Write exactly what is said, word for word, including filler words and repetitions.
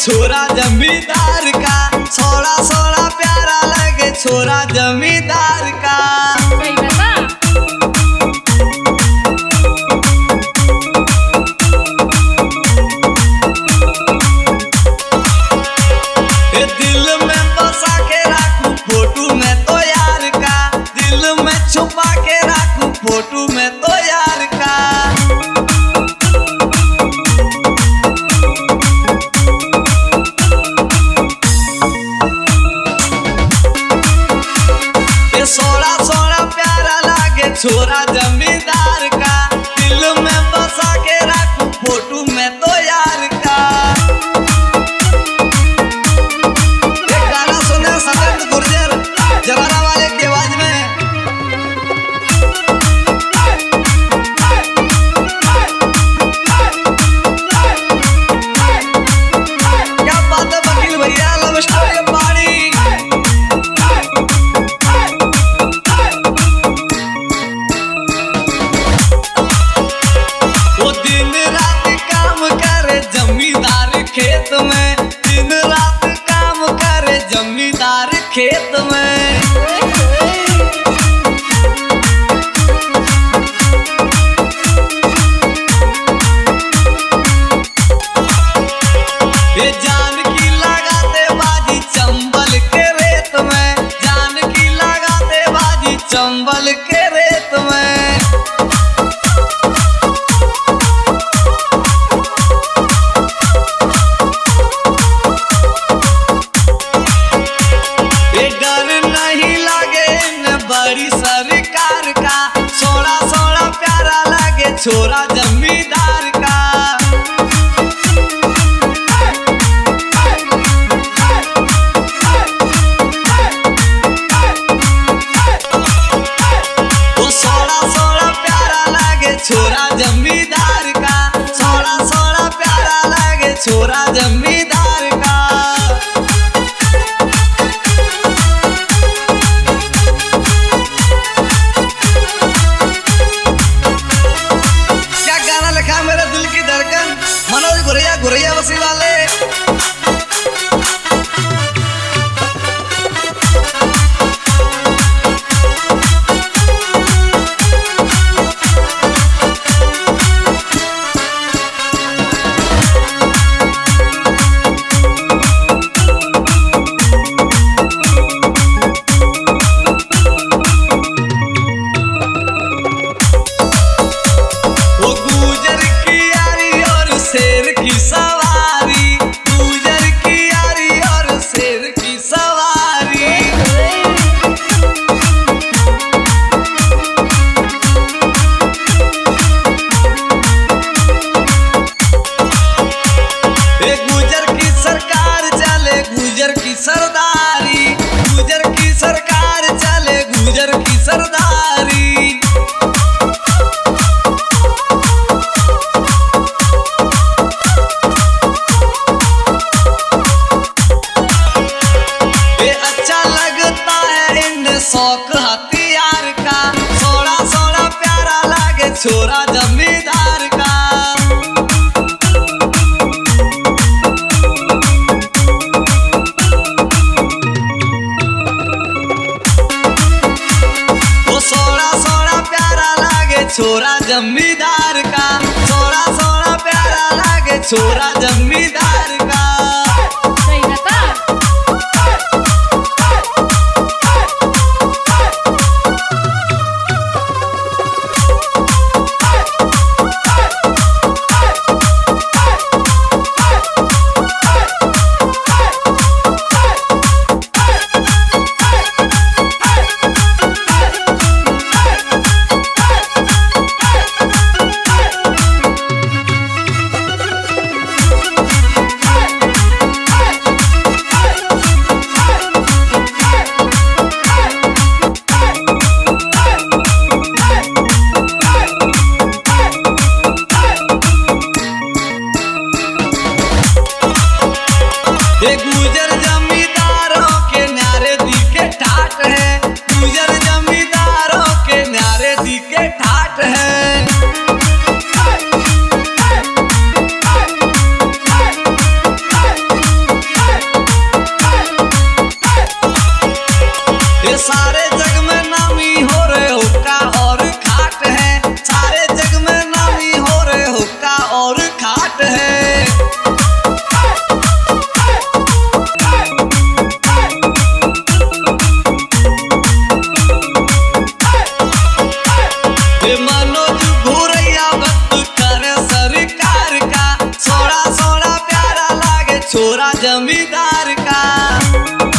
छोरा जमींदार का, छोरा सोना प्यारा लगे छोरा जमींदार का। ये दिल में बसा के रखूं फोटो में तो यार का, दिल में छुपा के रखूं फोटो में तो यार का। सोना सोना प्यारा लागे छोरा जमींदार का, दिल में बसा के रखूं फोटो में तो यार का। एक गाना सुने सतेंद्र गुर्जर जवाना वाले की आवाज में। क्या बात है वकील भैया, लव स्टोरी पारी। खेत में दिन रात काम करे जमींदार खेत में। ये जान की लगाते बाजी चंबल के रेत में, जान की लगाते बाजी चंबल के रेत में। बड़ी सरकार का, सोना सोना प्यारा लगे छोरा जमींदार का। वो सोना सोना प्यारा लगे छोरा जमींदार का, सोना सोना प्यारा लगे छोरा जमींदार का। मेरे दिल की धड़कन मनोज गुरैया गुरैया बसी वाले। सवारी गुजर की यारी और शेर की सवारी। ये गुजर की सरकार चले गुजर की सरदारी, गुजर की सरकार चले गुजर की सरदारी। शौक हथियार का, सोना सोना प्यारा लागे छोरा जमींदार का। वो सोना सोना प्यारा लागे छोरा जमींदार का, सोना सोना प्यारा लागे छोरा जमींदार का। ये गुजर जमींदारों के न्यारे दी के ठाट है, गुजर जमींदारों के न्यारे दी के ठाट है। छोरा जमींदार का।